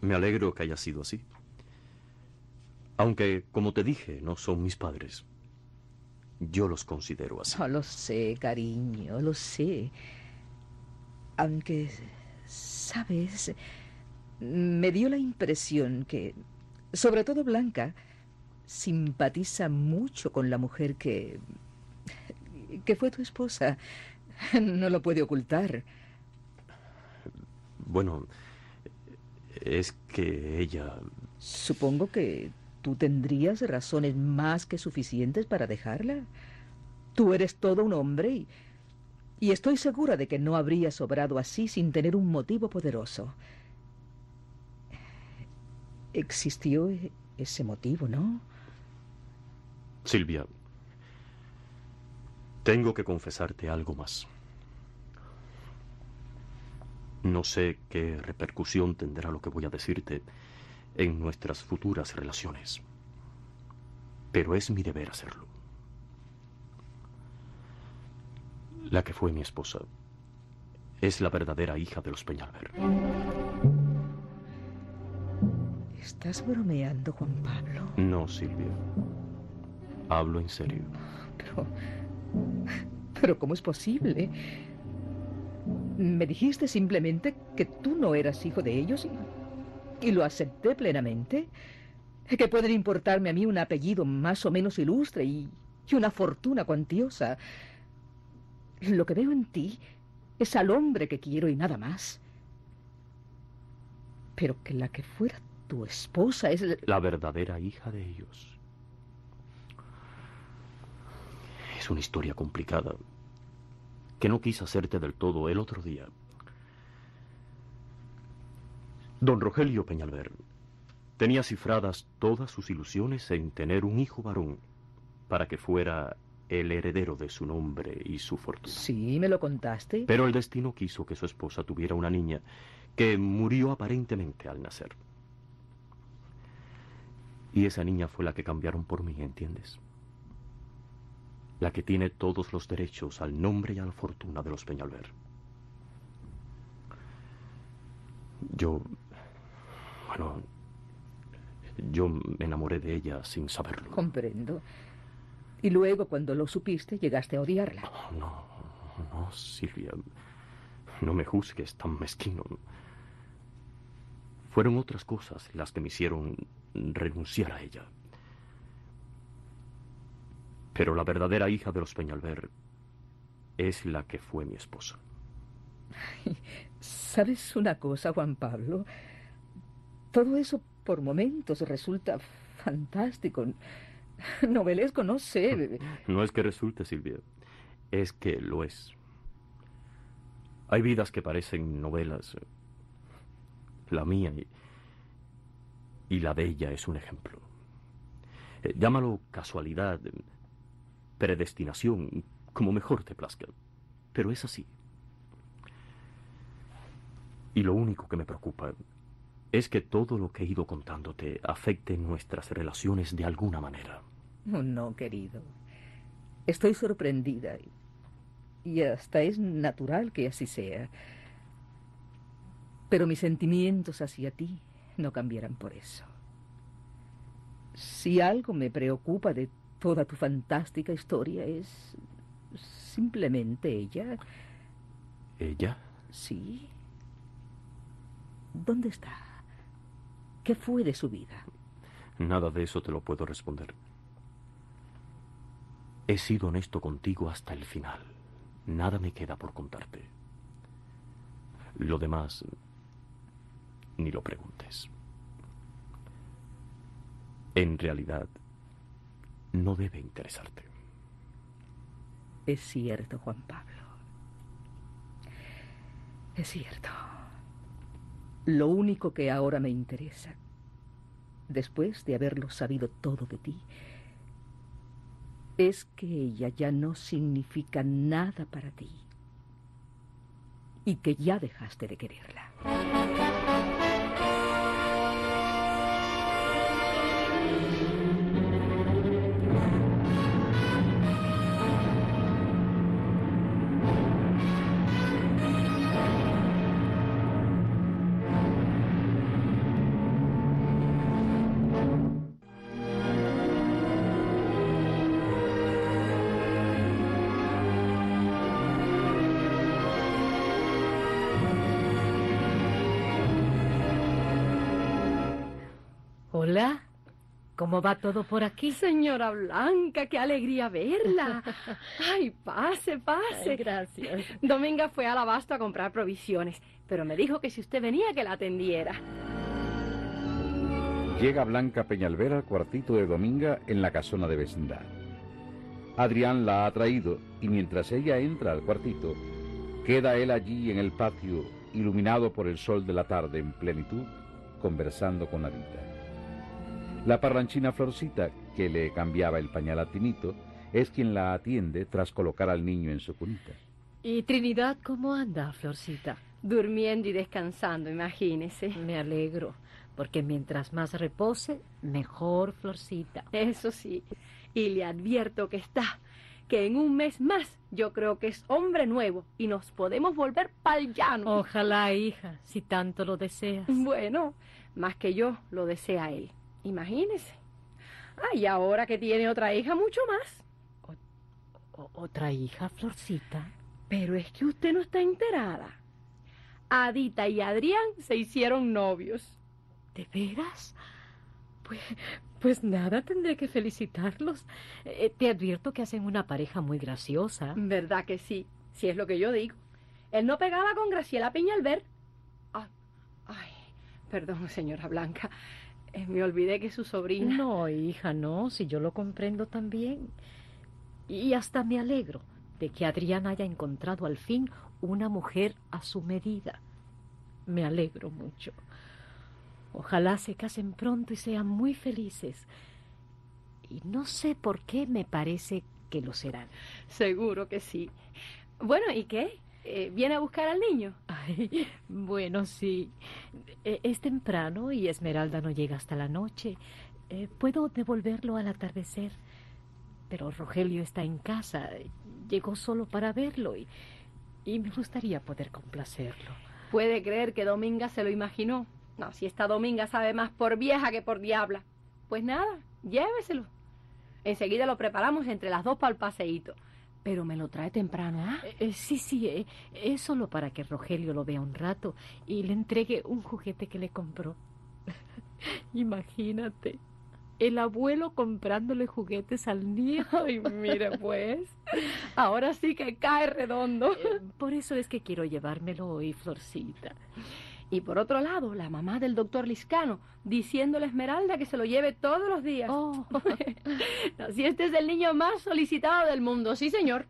Me alegro que haya sido así. Aunque, como te dije, no son mis padres. Yo los considero así. No lo sé, cariño, lo sé. Aunque, ¿sabes? Me dio la impresión que, sobre todo Blanca, simpatiza mucho con la mujer que fue tu esposa. No lo puede ocultar. Bueno, es que ella... Supongo que tú tendrías razones más que suficientes para dejarla. Tú eres todo un hombre y estoy segura de que no habrías obrado así sin tener un motivo poderoso. Existió ese motivo, ¿no? Silvia, tengo que confesarte algo más. No sé qué repercusión tendrá lo que voy a decirte en nuestras futuras relaciones, pero es mi deber hacerlo. La que fue mi esposa es la verdadera hija de los Peñalver. ¿Estás bromeando, Juan Pablo? No, Silvia. Hablo en serio. Pero ¿cómo es posible? Me dijiste simplemente que tú no eras hijo de ellos y lo acepté plenamente. Que pueden importarme a mí un apellido más o menos ilustre y una fortuna cuantiosa. Lo que veo en ti es al hombre que quiero y nada más. Pero que la que fuera tu esposa es... La verdadera hija de ellos. Es una historia complicada que no quise hacerte del todo el otro día. Don Rogelio Peñalver tenía cifradas todas sus ilusiones en tener un hijo varón para que fuera el heredero de su nombre y su fortuna. Sí, me lo contaste. Pero el destino quiso que su esposa tuviera una niña que murió aparentemente al nacer. Y esa niña fue la que cambiaron por mí, ¿entiendes? La que tiene todos los derechos al nombre y a la fortuna de los Peñalver. Yo me enamoré de ella sin saberlo. Comprendo. Y luego, cuando lo supiste, llegaste a odiarla. No, Silvia. No me juzgues tan mezquino. Fueron otras cosas las que me hicieron renunciar a ella. Pero la verdadera hija de los Peñalver es la que fue mi esposa. ¿Sabes una cosa, Juan Pablo? Todo eso por momentos resulta fantástico, novelesco, no sé. No es que resulte, Silvia, es que lo es. Hay vidas que parecen novelas. La mía y la de ella es un ejemplo. Llámalo casualidad, predestinación, como mejor te plazca. Pero es así. Y lo único que me preocupa es que todo lo que he ido contándote afecte nuestras relaciones de alguna manera. Oh, no, querido. Estoy sorprendida y hasta es natural que así sea. Pero mis sentimientos hacia ti no cambiarán por eso. Si algo me preocupa de toda tu fantástica historia es simplemente ella. ¿Ella? Sí. ¿Dónde está? ¿Qué fue de su vida? Nada de eso te lo puedo responder. He sido honesto contigo hasta el final. Nada me queda por contarte. Lo demás, ni lo preguntes. En realidad, no debe interesarte. Es cierto, Juan Pablo. Es cierto. Lo único que ahora me interesa, después de haberlo sabido todo de ti, es que ella ya no significa nada para ti y que ya dejaste de quererla. Hola, ¿cómo va todo por aquí? Señora Blanca, qué alegría verla. Ay, pase, pase. Ay, gracias. Dominga fue al abasto a comprar provisiones, pero me dijo que si usted venía que la atendiera. Llega Blanca Peñalver al cuartito de Dominga en la casona de vecindad. Adrián la ha traído y mientras ella entra al cuartito, queda él allí en el patio, iluminado por el sol de la tarde en plenitud, conversando con Adita. La parlanchina Florcita, que le cambiaba el pañal a Tinito, es quien la atiende tras colocar al niño en su cunita. ¿Y Trinidad cómo anda, Florcita? Durmiendo y descansando, imagínese. Me alegro, porque mientras más repose, mejor, Florcita. Eso sí, y le advierto que en un mes más yo creo que es hombre nuevo y nos podemos volver pa'l llano. Ojalá, hija, si tanto lo deseas. Bueno, más que yo lo desea él. Imagínese. Y ahora que tiene otra hija, mucho más. ¿Otra hija, Florcita? Pero es que usted no está enterada. Adita y Adrián se hicieron novios. ¿De veras? Pues nada, tendré que felicitarlos. Te advierto que hacen una pareja muy graciosa. ¿Verdad que sí? Si es lo que yo digo. Él no pegaba con Graciela Peñalver. Ay, perdón, señora Blanca. Me olvidé que es su sobrina. No, hija, no, si yo lo comprendo también. Y hasta me alegro de que Adrián haya encontrado al fin una mujer a su medida. Me alegro mucho. Ojalá se casen pronto y sean muy felices. Y no sé por qué me parece que lo serán. Seguro que sí. Bueno, ¿y qué? ¿Viene a buscar al niño? Ay, bueno, sí. Es temprano y Esmeralda no llega hasta la noche. Puedo devolverlo al atardecer. Pero Rogelio está en casa. Llegó solo para verlo y me gustaría poder complacerlo. ¿Puede creer que Dominga se lo imaginó? No, si esta Dominga sabe más por vieja que por diabla. Pues nada, lléveselo. Enseguida lo preparamos entre las dos para el paseíto. Pero me lo trae temprano, ¿ah? Sí, es solo para que Rogelio lo vea un rato y le entregue un juguete que le compró. Imagínate, el abuelo comprándole juguetes al nieto. Ay, mire pues, ahora sí que cae redondo. Por eso es que quiero llevármelo hoy, Florcita. Y por otro lado, la mamá del doctor Liscano, diciéndole a Esmeralda que se lo lleve todos los días. Oh. No, si este es el niño más solicitado del mundo, sí, señor.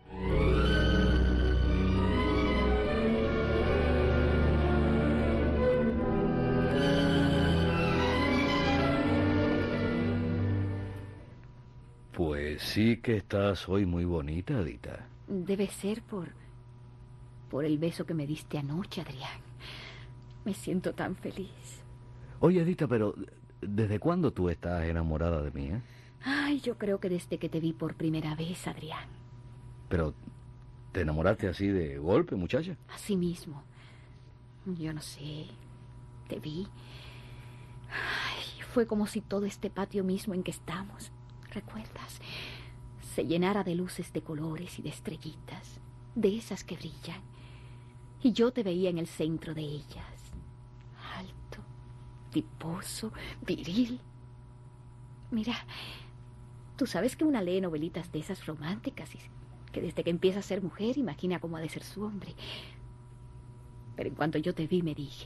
Pues sí que estás hoy muy bonita, Adita. Debe ser por el beso que me diste anoche, Adrián. Me siento tan feliz. Oye, Adita, pero ¿desde cuándo tú estás enamorada de mí, eh? Ay, yo creo que desde que te vi por primera vez, Adrián. Pero, ¿te enamoraste así de golpe, muchacha? Así mismo. Yo no sé. Te vi. Ay, fue como si todo este patio mismo en que estamos, ¿recuerdas? Se llenara de luces de colores y de estrellitas, de esas que brillan. Y yo te veía en el centro de ellas. Alto, tiposo, viril. Mira, tú sabes que una lee novelitas de esas románticas y que desde que empieza a ser mujer imagina cómo ha de ser su hombre. Pero en cuanto yo te vi me dije,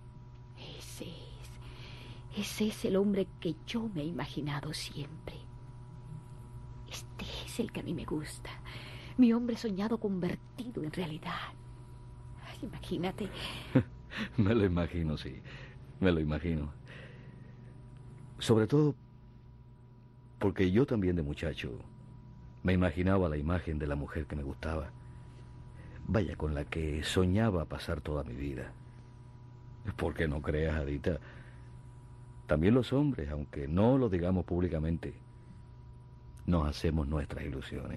ese es el hombre que yo me he imaginado siempre. Este es el que a mí me gusta. Mi hombre soñado convertido en realidad. Ay, imagínate. Me lo imagino, sí. Me lo imagino. Sobre todo porque yo también de muchacho me imaginaba la imagen de la mujer que me gustaba. Vaya, con la que soñaba pasar toda mi vida. Porque no creas, Adita, también los hombres, aunque no lo digamos públicamente, nos hacemos nuestras ilusiones.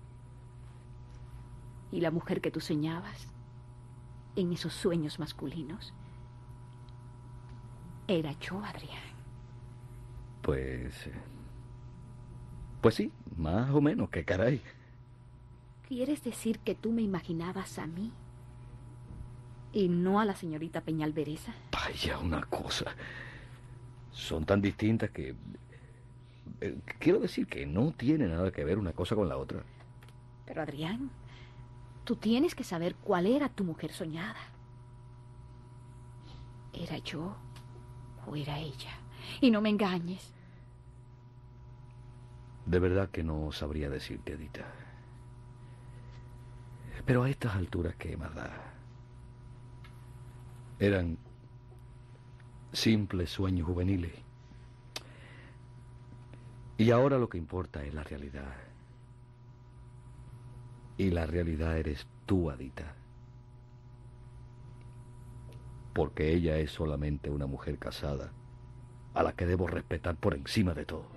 ¿Y la mujer que tú soñabas en esos sueños masculinos? Era yo, Adrián. Pues sí, más o menos, qué caray. ¿Quieres decir que tú me imaginabas a mí y no a la señorita Peñalveresa? Vaya una cosa. son tan distintas que... quiero decir que no tiene nada que ver una cosa con la otra. Pero Adrián, tú tienes que saber cuál era tu mujer soñada. ¿Era yo o era ella? Y no me engañes. De verdad que no sabría decirte, Edita. Pero a estas alturas, ¿qué más da? Eran simples sueños juveniles. Y ahora lo que importa es la realidad. Y la realidad eres tú, Adita. Porque ella es solamente una mujer casada, a la que debo respetar por encima de todo.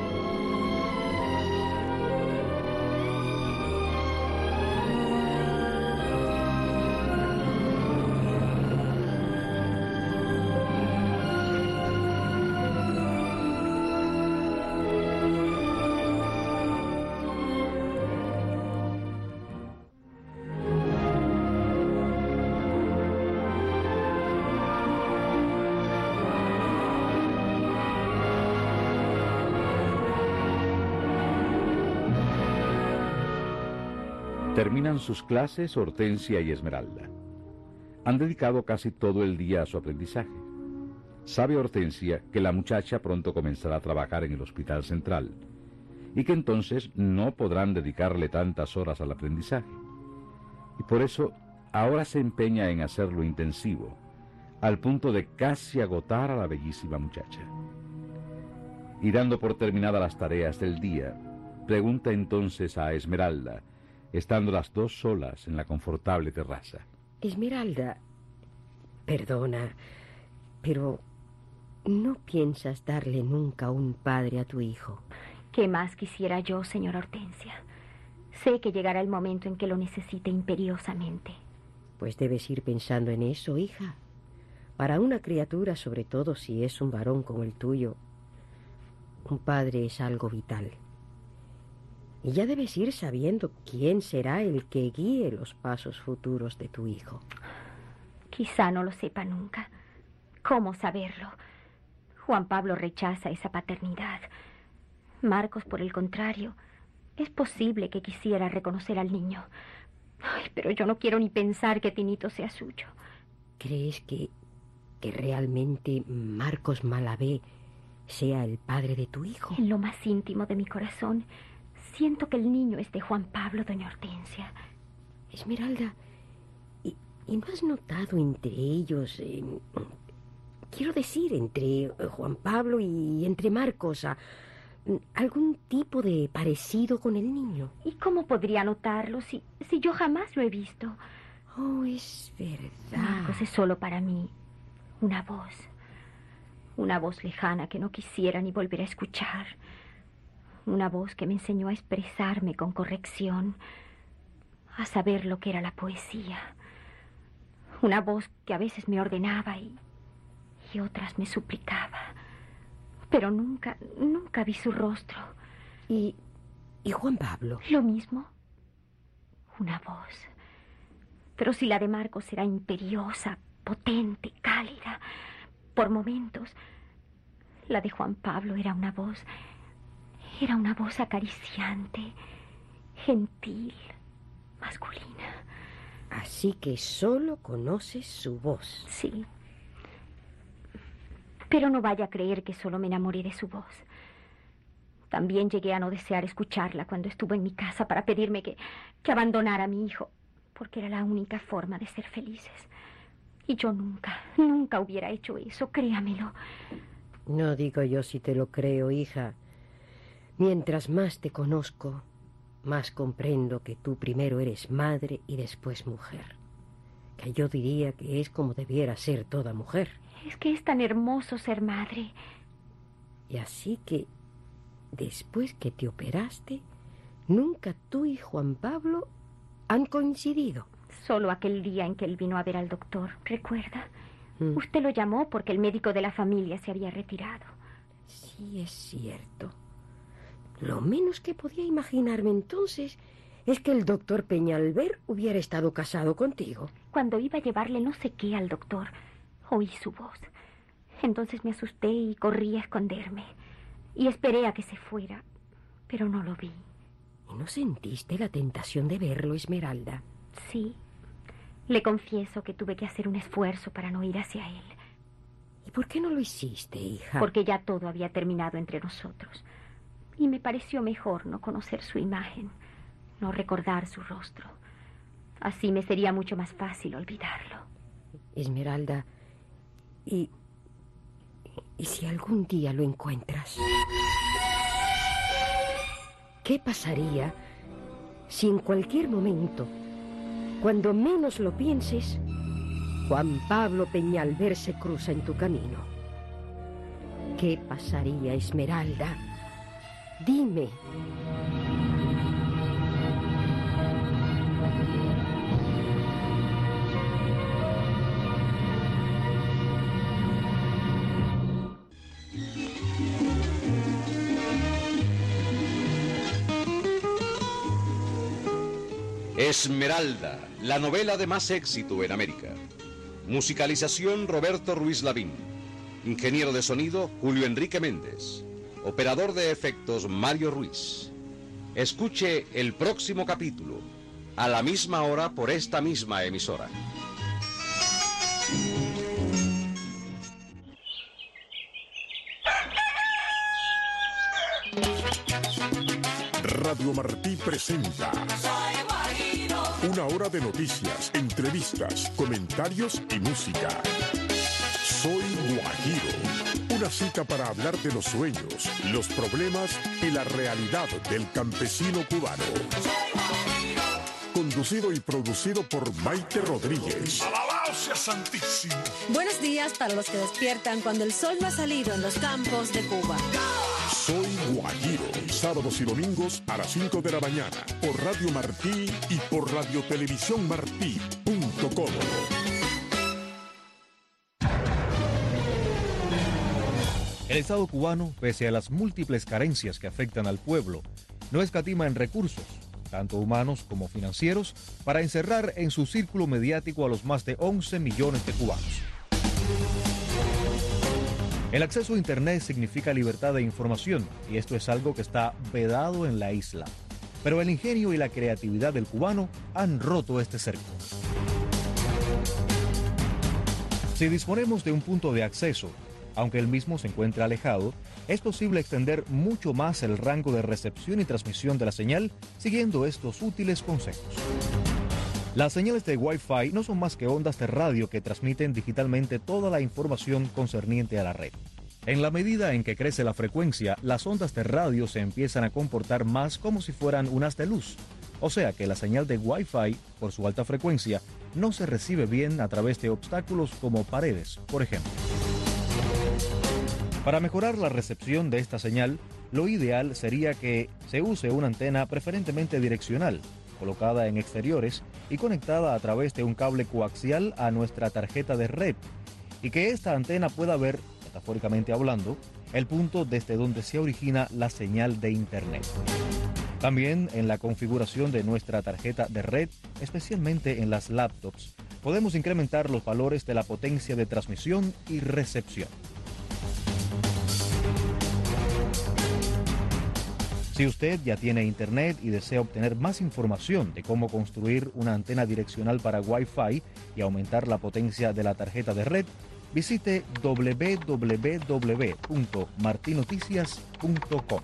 Terminan sus clases Hortensia y Esmeralda. Han dedicado casi todo el día a su aprendizaje. Sabe Hortensia que la muchacha pronto comenzará a trabajar en el Hospital Central y que entonces no podrán dedicarle tantas horas al aprendizaje. Y por eso ahora se empeña en hacerlo intensivo, al punto de casi agotar a la bellísima muchacha. Y dando por terminadas las tareas del día, pregunta entonces a Esmeralda, estando las dos solas en la confortable terraza. Esmeralda, perdona, pero ¿no piensas darle nunca un padre a tu hijo? ¿Qué más quisiera yo, señora Hortensia? Sé que llegará el momento en que lo necesite imperiosamente. Pues debes ir pensando en eso, hija. Para una criatura, sobre todo si es un varón como el tuyo, un padre es algo vital. Y ya debes ir sabiendo quién será el que guíe los pasos futuros de tu hijo. Quizá no lo sepa nunca. ¿Cómo saberlo? Juan Pablo rechaza esa paternidad. Marcos, por el contrario, es posible que quisiera reconocer al niño. Ay, pero yo no quiero ni pensar que Tinito sea suyo. ¿Crees que realmente Marcos Malavé sea el padre de tu hijo? En lo más íntimo de mi corazón, siento que el niño es de Juan Pablo, doña Hortensia. Esmeralda, ¿y no has notado entre ellos, quiero decir, entre Juan Pablo y entre Marcos, algún tipo de parecido con el niño? ¿Y cómo podría notarlo si yo jamás lo he visto? Oh, es verdad. Marcos es solo para mí una voz lejana que no quisiera ni volver a escuchar. Una voz que me enseñó a expresarme con corrección, a saber lo que era la poesía. Una voz que a veces me ordenaba y otras me suplicaba. Pero nunca vi su rostro. ¿Y Juan Pablo? Lo mismo. Una voz. Pero si la de Marcos era imperiosa, potente, cálida, por momentos, la de Juan Pablo era una voz acariciante, gentil, masculina. Así que solo conoces su voz. Sí. Pero no vaya a creer que solo me enamoré de su voz. También llegué a no desear escucharla cuando estuvo en mi casa para pedirme que abandonara a mi hijo, porque era la única forma de ser felices. Y yo nunca hubiera hecho eso, créamelo. No digo yo si te lo creo, hija. Mientras más te conozco, más comprendo que tú primero eres madre y después mujer. Que yo diría que es como debiera ser toda mujer. Es que es tan hermoso ser madre. Y así que, después que te operaste, nunca tú y Juan Pablo han coincidido. Solo aquel día en que él vino a ver al doctor, ¿recuerda? Usted lo llamó porque el médico de la familia se había retirado. Sí, es cierto. Lo menos que podía imaginarme entonces es que el doctor Peñalver hubiera estado casado contigo. Cuando iba a llevarle no sé qué al doctor, oí su voz. Entonces me asusté y corrí a esconderme. Y esperé a que se fuera, pero no lo vi. ¿Y no sentiste la tentación de verlo, Esmeralda? Sí. Le confieso que tuve que hacer un esfuerzo para no ir hacia él. ¿Y por qué no lo hiciste, hija? Porque ya todo había terminado entre nosotros. Y me pareció mejor no conocer su imagen, no recordar su rostro. Así me sería mucho más fácil olvidarlo. Esmeralda, ¿y si algún día lo encuentras? ¿Qué pasaría si en cualquier momento, cuando menos lo pienses, Juan Pablo Peñalver se cruza en tu camino? ¿Qué pasaría, Esmeralda? Dime. Esmeralda, la novela de más éxito en América. Musicalización Roberto Ruiz Lavín. Ingeniero de sonido Julio Enrique Méndez. Operador de efectos Mario Ruiz. Escuche el próximo capítulo, a la misma hora por esta misma emisora. Radio Martí presenta una hora de noticias, entrevistas, comentarios y música. Soy Guajiro, una cita para hablar de los sueños, los problemas y la realidad del campesino cubano. Conducido y producido por Maite Rodríguez. ¡Alabado sea Santísimo! Buenos días para los que despiertan cuando el sol no ha salido en los campos de Cuba. Soy Guajiro, sábados y domingos a las 5 de la mañana, por Radio Martí y por radiotelevisiónmartí.com. El Estado cubano, pese a las múltiples carencias que afectan al pueblo, no escatima en recursos, tanto humanos como financieros, para encerrar en su círculo mediático a los más de 11 millones de cubanos. El acceso a Internet significa libertad de información, y esto es algo que está vedado en la isla. Pero el ingenio y la creatividad del cubano han roto este cerco. Si disponemos de un punto de acceso, aunque el mismo se encuentre alejado, es posible extender mucho más el rango de recepción y transmisión de la señal siguiendo estos útiles consejos. Las señales de Wi-Fi no son más que ondas de radio que transmiten digitalmente toda la información concerniente a la red. En la medida en que crece la frecuencia, las ondas de radio se empiezan a comportar más como si fueran un haz de luz. O sea que la señal de Wi-Fi, por su alta frecuencia, no se recibe bien a través de obstáculos como paredes, por ejemplo. Para mejorar la recepción de esta señal, lo ideal sería que se use una antena preferentemente direccional, colocada en exteriores y conectada a través de un cable coaxial a nuestra tarjeta de red, y que esta antena pueda ver, metafóricamente hablando, el punto desde donde se origina la señal de Internet. También en la configuración de nuestra tarjeta de red, especialmente en las laptops, podemos incrementar los valores de la potencia de transmisión y recepción. Si usted ya tiene Internet y desea obtener más información de cómo construir una antena direccional para Wi-Fi y aumentar la potencia de la tarjeta de red, visite www.martinoticias.com.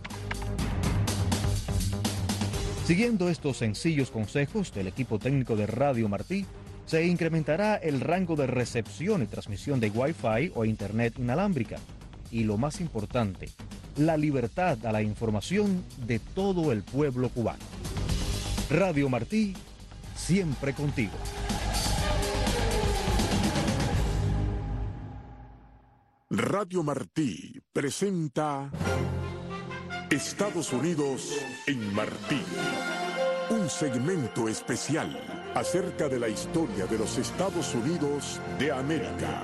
Siguiendo estos sencillos consejos del equipo técnico de Radio Martí, se incrementará el rango de recepción y transmisión de Wi-Fi o Internet inalámbrica. Y lo más importante, la libertad a la información de todo el pueblo cubano. Radio Martí, siempre contigo. Radio Martí presenta Estados Unidos en Martí. Un segmento especial acerca de la historia de los Estados Unidos de América.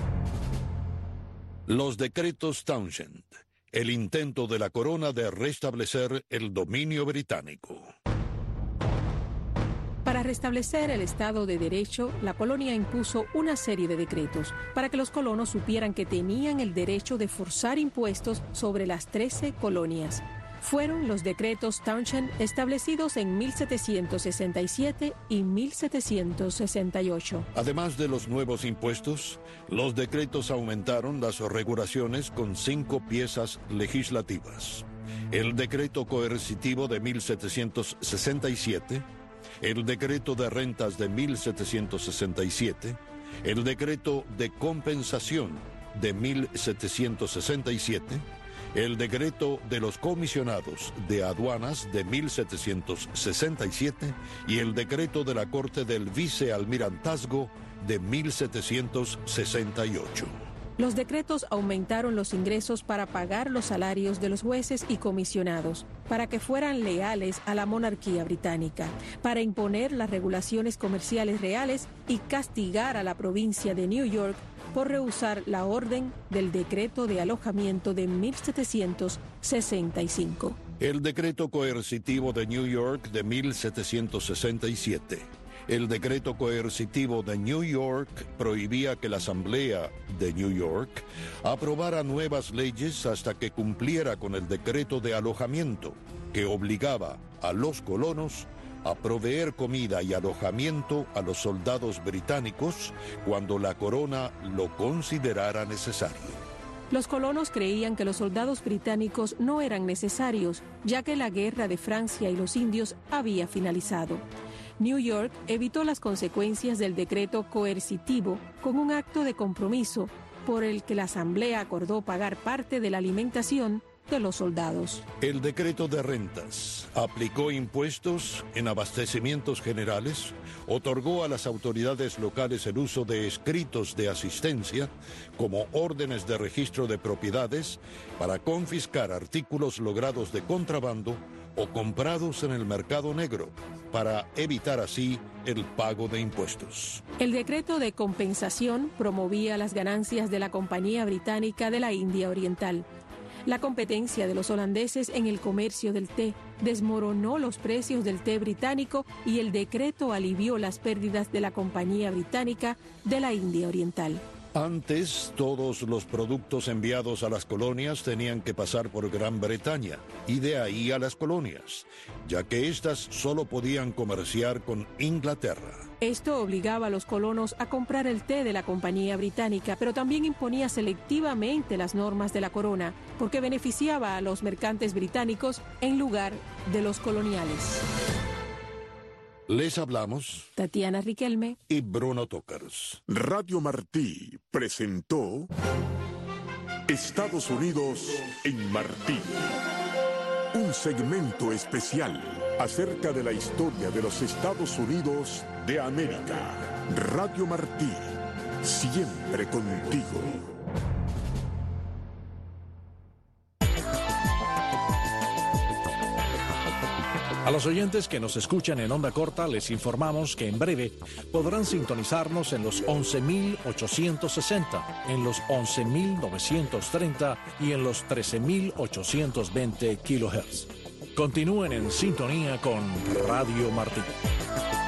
Los decretos Townshend. El intento de la corona de restablecer el dominio británico. Para restablecer el Estado de Derecho, la colonia impuso una serie de decretos para que los colonos supieran que tenían el derecho de forzar impuestos sobre las 13 colonias. Fueron los decretos Townshend establecidos en 1767 y 1768. Además de los nuevos impuestos, los decretos aumentaron las regulaciones con 5 piezas legislativas. El decreto coercitivo de 1767, el decreto de rentas de 1767, el decreto de compensación de 1767, el decreto de los comisionados de aduanas de 1767 y el decreto de la Corte del Vicealmirantazgo de 1768. Los decretos aumentaron los ingresos para pagar los salarios de los jueces y comisionados, para que fueran leales a la monarquía británica, para imponer las regulaciones comerciales reales y castigar a la provincia de New York por rehusar la orden del decreto de alojamiento de 1765. El decreto coercitivo de New York de 1767. El decreto coercitivo de New York prohibía que la Asamblea de New York aprobara nuevas leyes hasta que cumpliera con el decreto de alojamiento, que obligaba a los colonos a proveer comida y alojamiento a los soldados británicos cuando la corona lo considerara necesario. Los colonos creían que los soldados británicos no eran necesarios, ya que la guerra de Francia y los indios había finalizado. New York evitó las consecuencias del decreto coercitivo con un acto de compromiso por el que la Asamblea acordó pagar parte de la alimentación de los soldados. El decreto de rentas aplicó impuestos en abastecimientos generales, otorgó a las autoridades locales el uso de escritos de asistencia como órdenes de registro de propiedades para confiscar artículos logrados de contrabando o comprados en el mercado negro, para evitar así el pago de impuestos. El decreto de compensación promovía las ganancias de la Compañía Británica de la India Oriental. La competencia de los holandeses en el comercio del té desmoronó los precios del té británico y el decreto alivió las pérdidas de la Compañía Británica de la India Oriental. Antes, todos los productos enviados a las colonias tenían que pasar por Gran Bretaña y de ahí a las colonias, ya que éstas solo podían comerciar con Inglaterra. Esto obligaba a los colonos a comprar el té de la Compañía Británica, pero también imponía selectivamente las normas de la corona, porque beneficiaba a los mercantes británicos en lugar de los coloniales. Les hablamos Tatiana Riquelme y Bruno Tokars. Radio Martí presentó Estados Unidos en Martí. Un segmento especial acerca de la historia de los Estados Unidos de América. Radio Martí, siempre contigo. A los oyentes que nos escuchan en onda corta les informamos que en breve podrán sintonizarnos en los 11.860, en los 11.930 y en los 13.820 kHz. Continúen en sintonía con Radio Martí.